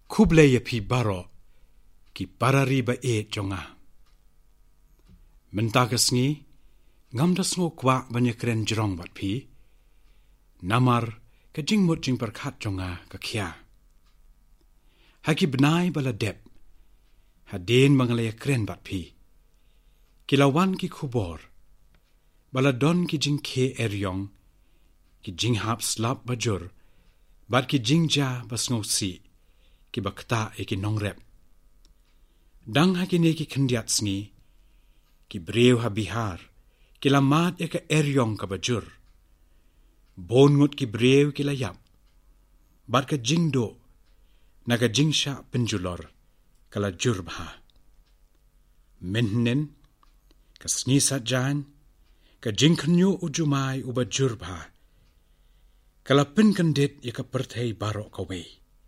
kublaya pi baro ki parari ba e jonga. Mentagas ngi ngam das ngo kwa banya kren jerong bat pi namar ka jing mut jing perkhat jonga ka khia. Haki benai bala dep hadin mangalaya kren bat pi kilawan ki khubor bala don ki jing khe eryong ki jing hap slap bajur bat ki jing ja bas ngo si ki bakta e ki nong rep dang haki ne ki khendiat sngi ki brew ha bihar ki lamat e ka eryong ka bajur bon ngut ki brew ki layap bat ka jing do naga jing sha penjulor kala jur bha menhen ka sngi sajan ka jing khnyu ujumai uba jur bha kala pin kandet ya ka perthai baro ka we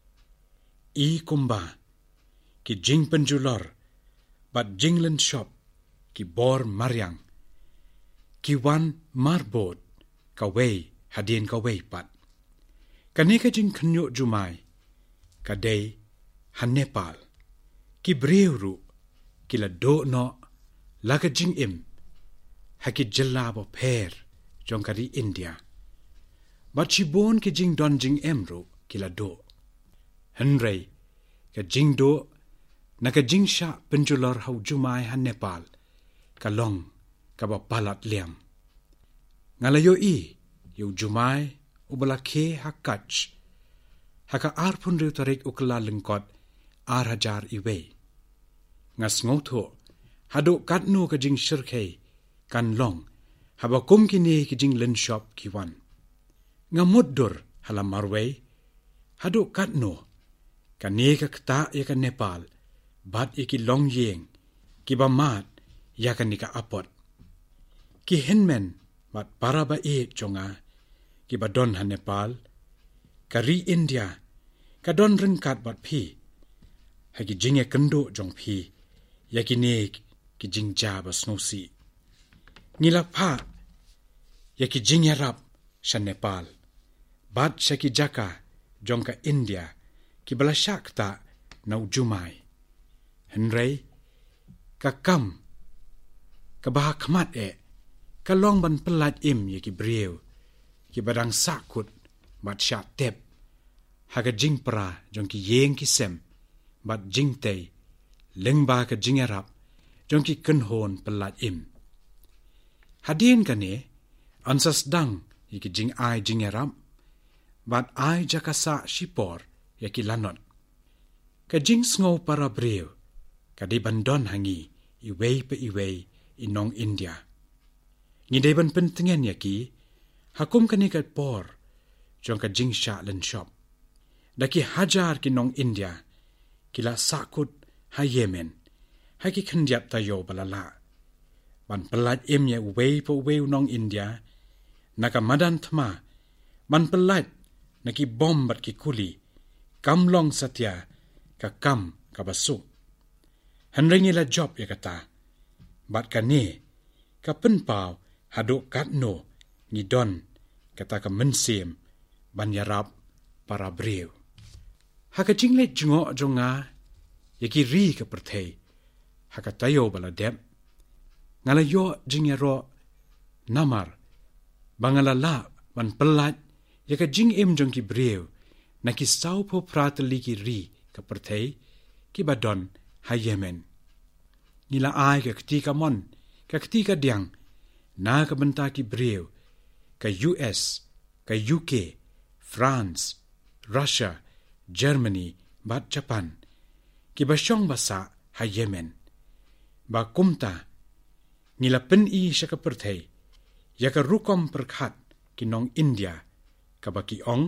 I kumba ki jing penjulor bat jinglen shop ki bor maryang ki wan marbot ka we hadin ka we pat kanika jing khnyu jumai ka dei han Nepal ki brewru ki la do no la ka jing im haki jilla bo pher jongkari India bat chi bon ki jing don jing emru ki la do henrei ka jing do na ka jing sha penjulor hau jumai han Nepal ka long ka ba palat liam ngalayo I yu jumai ubala khe hakach haka arpun riu tarik ukla lengkot hajar iwe ngas ngotho hado katno ka jing shirkhe kan long haba kum kini ki jing len shop kiwan ngamuddur hala marwe hado katno kane ka kta ya ka Nepal bat iki long yeng ki ba mat ya ka nika apot ki henmen bat para ba e jonga ki ba don ha Nepal kari India ka don ringkat bat phi haki jinge kendo jong phi yaki ne ki jing ja ba snosi ngila pha yaki jinge rap shan Nepal bat shaki jaka jong ka India ki bala shakta na ujumai henrei ka kam ka bah khmat e ka long ban pelat im yaki brew ki badang sakut bat sha tep haga jing pra jong ki yeng ki sem bat jing tei lengba ka jing arab jong ki kenhon pelat im hadin kane ansas dang yaki jing ai jing arab bat ai jakasa shipor yaki lanot ka jing sngo para brew ka di bandon hangi iwei pe iwei inong India ngidei ban pentengen yaki hakum kane ka por jong ka jing sha len shop daki hajar ki nong India kila sakut ha Yemen haki khendiap tayo balala ban pelat im ye wei po wei nong India naka madan thma ban pelat naki bom bat ki kuli kamlong satya ka kam ka basu hanrengi la job ya kata bat kane ka penpau hado katno ni don kata ka mensim ban yarab para brew haka jingle jungo jonga yaki ri ka perthei haka tayo bala dep ngala yo jingero namar bangala la ban pelat yaka jing im jong ki brew na ki sau po pratali ki ri ka perthei ki badon ha Yemen nila ai ka ketika mon ka ketika diang na ka benta ki brew ka US ka UK France Russia Germany bat Japan ki basyong basa ha Yemen ba kumta nila pen I shaka perthei yaka rukom perkhat ki nong India ka baki ong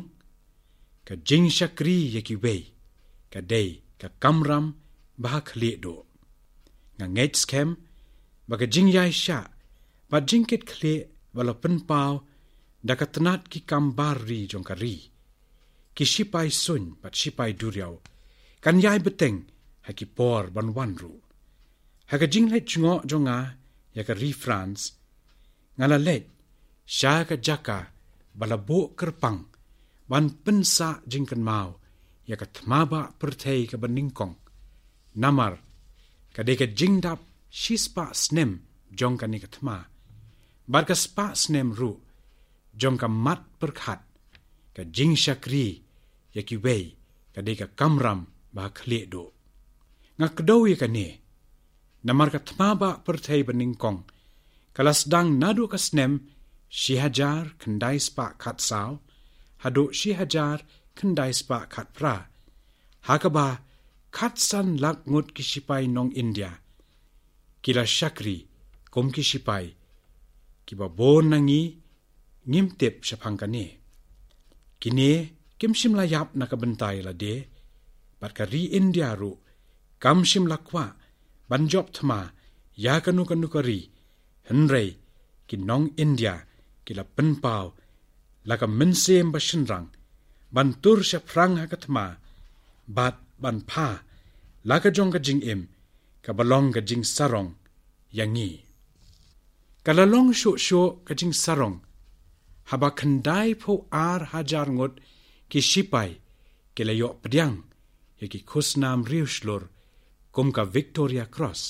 ka jing shakri yaki wei ka dei ka kamram ba khli do nga ngech scam ba ka jing yai sha ba jingket khle wala pen pau da ka tnat ki kambar ri jong ka ri ki shipai sun bat shipai duriao kan yai beteng haki por ban wan ru haka jing le chungo jonga yaka ri France ngala let sha ka jaka bala bo kerpang ban pensa jingkan mau ya ka thmaba perthei ka baningkong namar ka de ka jingdap shispa snem jong ka ni ka thma bar ka spa snem ru jong ka mat perkhat ka jing shakri ya ki wei ka de ka kamram ba khle do ngak do ya ka ne namar ka thmaba perthei baningkong kalas dang nadu ka snem shihajar khandai spa khat saw hadu shihajar khandai spa khat pra hakaba khat san lak ngut ki sipai nong India kila shakri kom ki sipai ki ba bon nangi ngim tep shapang kane kine kim sim la yap na ka bentai la de bat ka ri India ru kam sim la kwa ban job thma ya kanu kari henrei ki nong India kila pen pau la ka mensem ba shinrang ban tur sha prang ha ka thma bat ban pha la ka jong ka jing em ka balong ka jing sarong yangi kala long sho ka jing sarong haba khandai pho ar hajar ngot ki sipai kila yo pdyang ye ki khusnam riushlor kum ka Victoria Cross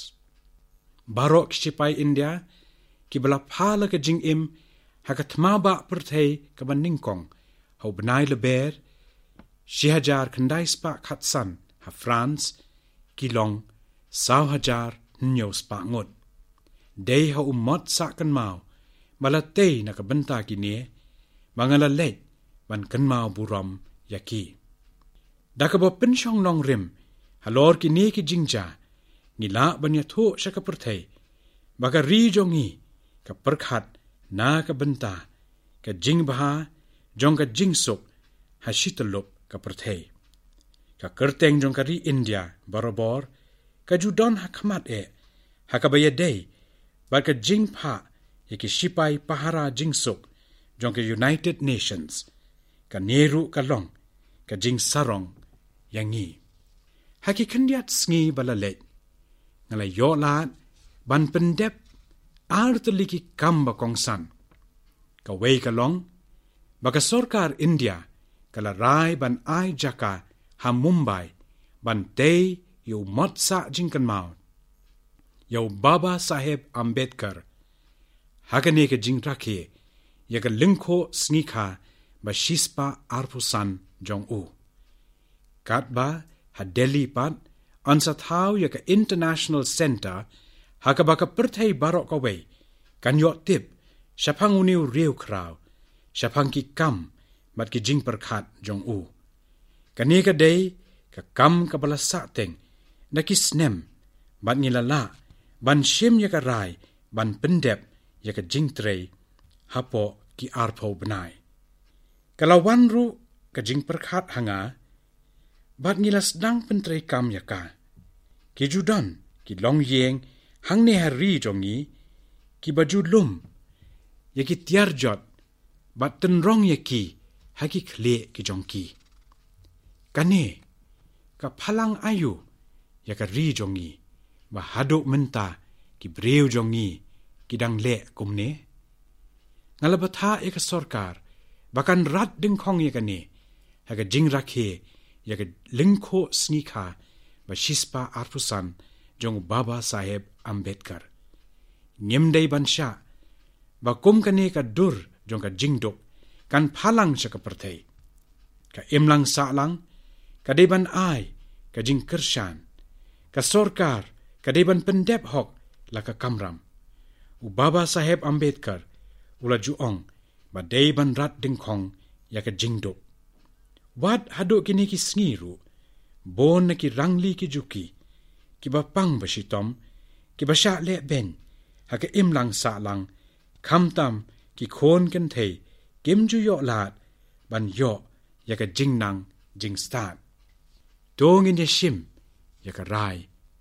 barok sipai India ki bala pha la ka jing em ha ka thma ba perthei ka baningkong ho bnai le ber shihajar khandai spa khatsan ha France kilong saw hajar nyo spa ngot dei ha umot sa kan mau malatei na ka banta ki ne mangala le ban kan mau buram yaki dakabo penshong nong rim halor ki ne ki jingja ngila banya tho shaka perthei baga ri jongi ka perkhat na ka banta ka jing baha jong ka jing sok ha shitalop ka perthei ka kerteng jong ka ri India barabor ka judon ha khamat ha ka baya dei ba ka jing pha ye ki sipai pahara jing sok jong ka United Nations ka neru ka long ka jing sarong yangi ha ki khandiat sngi balale ngala yo lat ban pendep artliki kamba kongsan ka wei ka long baka sorkar India kala rai ban ai jaka ha Mumbai ban tei yo motsa jingkan mau yo Baba Saheb Ambedkar hakane ka jing rakhe ya ka lingkho snikha ba shispa arpusan jong u katba ha Delhi pat ansa thau ya ka International Center haka baka perthei barok ka wei kan yo tip shapang uniu riu kraw shapang ki kam mat ki jing perkhat jong u kane ka dei ka kam ka bala sa teng na ki snem bat ngilala ban shim ya ka rai ban pendep ya ka jing trei hapo ki arpho benai kalawan ru ka jing perkhat hanga bat ngilas dang pentrei kam ya ka ki judan ki long yeng hang ne hari jongi ki baju lum ya ki tiar jot bat ten rong ya ki haki khle ki jongki kane ka phalang ayu ya ka ri jongi ba hado menta ki breu jongi ki dang le kumne ngalabatha ek sarkar bakan rat ding khong ya kane ha ka jing rakhe ya ka lingkho snikha ba shispa arpusan jong Baba Saheb Ambedkar nyemdei bansha ba kum kane ka dur jong ka jingdok kan phalang saka perthei ka imlang salang ka deban ai ka jing kershan ka sorkar ka deban pendep hok la ka kamram u Baba Saheb Ambedkar ula juong ba deban rat dingkhong ya ka jingdok wat hado kini ki sngiru bon na ki rangli ki juki ki ba pang ba shitom ki ba sha le ben ha ka imlang salang khamtam ki khon kan thei kim ju yo lat ban yo ya ka jing nang jing start dong in ye shim ya ka rai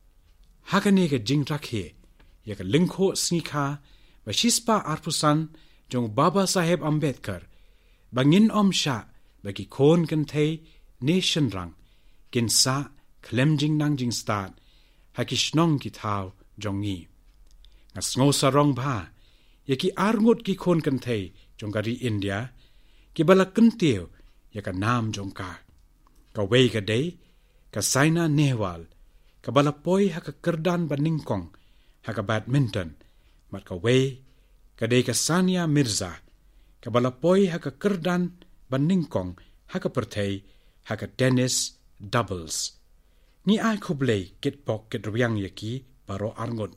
ha ka ne ka jing rakhe ya ka lingkho snikha ba shispa arpusan jong Baba Saheb Ambedkar bangin sha ba ki khon kan thei nation rang kin sa klem jing nang jing start ha ki shnong ki thau jongi ngas ngo sarong bha ya ki arngut ki khon kan thei jong gari India ki bala kan teu ya ka nam jong ka ka wei ka day ka Saina Nehwal ka balapoy haka kerdan baningkong haka badminton mat ka wei ka day ka Sania Mirza ka balapoy haka kerdan baningkong haka pertay haka tennis doubles ni ai kublay kitpok kitryang yaki baro arngon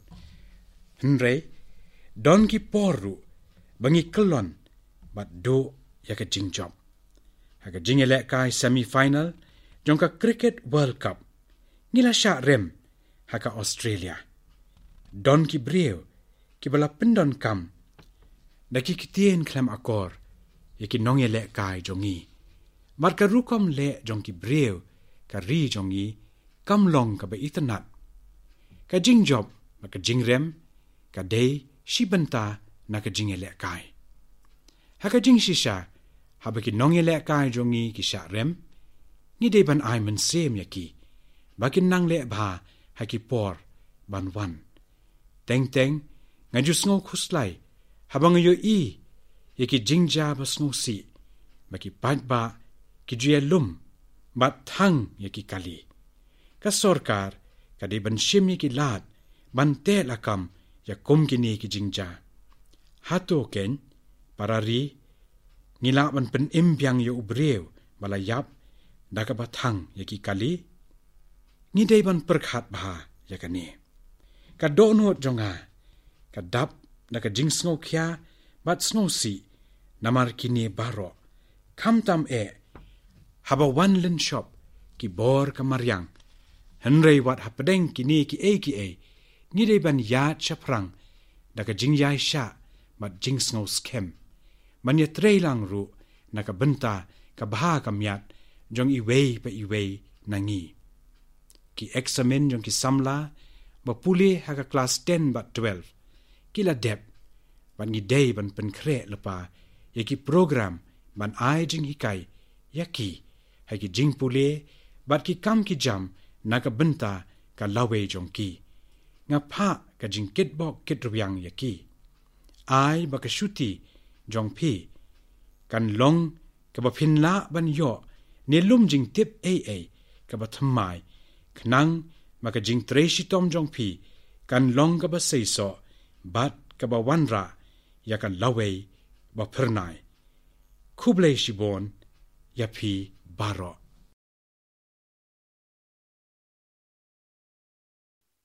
henre don ki poru bangi kelon bat do yaka jingjob haka jingele kai semi-final jongka Cricket World Cup ngila sya rem haka Australia don ki breu ki bala pendon kam daki kitien klam akor yaki nongele kai jongi marka rukom le jongki breu ka ri jongi kam long ka ba itanat ka jingjob maka jingrem ka day shibanta na ka jingele kai haka jing shisha habaki nongele kai jongi ki sha rem ni de ban ai men sem yaki bakin nang le bha haki por ban wan teng teng ngaju sngo khuslai habang yo I yaki jingja ba sngo si baki pat ba ki jia lum bat thang yaki kali ka sorkar ka de ban shim yaki lat ban te lakam ya kum kini ki jingja hato ken parari ngila ban pen imbyang yo ubreu balayap daka bathang yaki kali ni dei ban perkhat bha yakani ka dono jonga ka dap daka jing sngo khya bat sngo si namar kini baro kam tam haba one lin shop ki bor kamaryang henrei wat hapdeng kini ki ni dei ban ya chaprang daka jing yai sha mat jing sngo skem man ye treilang ru naka benta ka bha kamyat jong iwei pa iwei nangi ki examen jong ki samla ba puli haka class 10 ba 12 kila dep ban ni day ban pen kre lepa yaki program ban ai jing hikai yaki haki jing puli bat ki kam ki jam naka benta ka lawe jong ki nga pha ka jing kitbok kitryang yaki ai ba ka shuti jong pi kan long ka ba phin la ban yo ne lum jing tip ka ba thamai knang maka jing treshi tom jong pi kan long ka ba seiso bat ka ba wanra ya kan lawe ba phernai kublei shibon ya pi baro